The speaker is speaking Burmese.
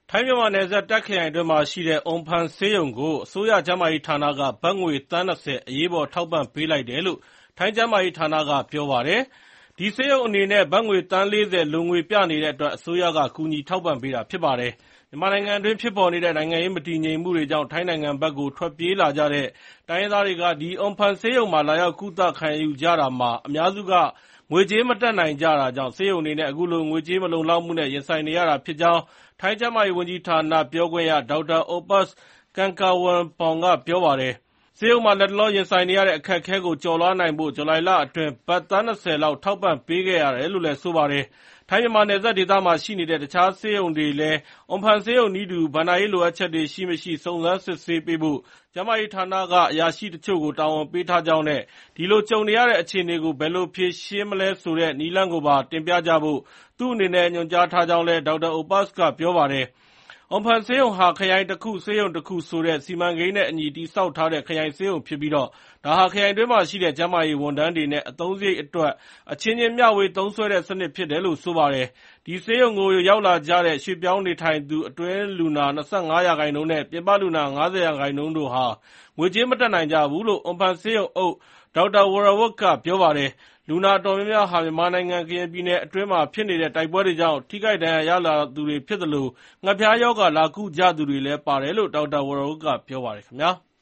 ထိုင်းမြန်မာနယ်စပ်တာ့ခ်ခရိုင်အတွင်းမှာရှိတဲ့အွန်ဖန်ဆေးရုံကိုအစိုးရကျန်းမာရေးဌာနကဘတ်ငွေသန်း 20 အရေးပေါ်ထောက်ပံ့ပေးလိုက်တယ်လို့ထိုင်းကျန်းမာရေးဌာနကပြောပါတယ်။ ဒီဆေးရုံအနေနဲ့ဘတ်ငွေသန်း 40 လိုငွေပြနေတဲ့အတွက်အစိုးရကကူညီထောက်ပံ့ပေးတာဖြစ်ပါတယ်။ မြန်မာနိုင်ငံအတွင်းဖြစ်ပေါ်နေတဲ့နိုင်ငံရေးမတည်ငြိမ်မှုတွေကြောင့်ထိုင်းနိုင်ငံဘက်ကိုထွက်ပြေးလာကြတဲ့တိုင်းရင်းသားတွေကဒီအွန်ဖန်ဆေးရုံမှာလာရောက်ကုသခံယူကြတာမှာအများစုကငွေကြေးမတတ်နိုင်ကြတာကြောင့်ဆေးရုံအနေနဲ့အခုလိုငွေကြေးမလုံလောက်မှုနဲ့ရင်ဆိုင်နေရတာဖြစ်ကြောင်းထိုင်းကျန်းမာရေးဝန်ကြီးဌာနပြောခွင့်ရ Dr. Opas Kankawongpong ကပြောပါတယ်။ ဆေးရုံမှာလတ်တလောရင်ဆိုင်နေရတဲ့အခက်အခဲကိုကျော်လွှားနိုင်ဖို့ဇူလိုင်လအတွင်းဘတ်သန်း 20 လောက်ထောက်ပံ့ပေးခဲ့ရတယ်လို့ဆိုပါတယ်။ ထိုင်းမြန်မာနယ်စပ်ဒေသမှာရှိနေတဲ့တခြားဆေးရုံတွေလည်းအွန်ဖန်ဆေးရုံနည်းတူဘဏ္ဍာရေးလိုအပ်ချက်တွေရှိမရှိစုံစမ်းစစ်ဆေးပေးဖို့ကျန်းမာရေးဌာနကအရာရှိတချို့ကိုတာဝန်ပေးထားကြောင်းနဲ့ဒီလိုကြုံနေရတဲ့အခြေအနေကိုဘယ်လိုဖြေရှင်းမလဲဆိုတဲ့နည်းလမ်းကိုပါတင်ပြကြဖို့သူ့အနေနဲ့ညွှန်ကြားထားကြောင်းလည်း Dr. Opas ကပြောပါတယ်။ အွန်ဖန်ဆေးရုံဟာခရိုင်တခုဆေးရုံတခုဆိုတဲ့စီမံကိန်းနဲ့အညီတည်ဆောက်ထားတဲ့ခရိုင်ဆေးရုံဖြစ်ပြီးဒါဟာခရိုင်အတွင်းမှာရှိတဲ့ကျန်းမာရေးဝန်ထမ်းတွေနဲ့အသုံးစရိတ်အတွက်အချင်းချင်းမျှဝေသုံးစွဲတဲ့စနစ်ဖြစ်တယ်လို့ဆိုပါတယ်။ ဒီဆေးရုံကိုရောက်လာကြတဲ့ရွှေ့ပြောင်းနေထိုင်သူအတွင်းလူနာ 25% နဲ့ပြင်ပလူနာ 50% တို့ဟာငွေကြေးမတတ်နိုင်ကြဘူးလို့အွန်ဖန်ဆေးရုံအုပ် Dr. Worawut ကပြောပါတယ်။ လူနာအတော်များများဟာမြန်မာနိုင်ငံကရင်ပြည်နယ်အတွင်းမှာဖြစ်နေတဲ့တိုက်ပွဲတွေကြောင့်ထိခိုက်ဒဏ်ရာရလာသူတွေဖြစ်သလိုငှက်ဖျားရောဂါလာကုကြသူတွေလည်းပါတယ်လို့ Dr. Worawut ကပြောပါတယ်ခင်ဗျာ။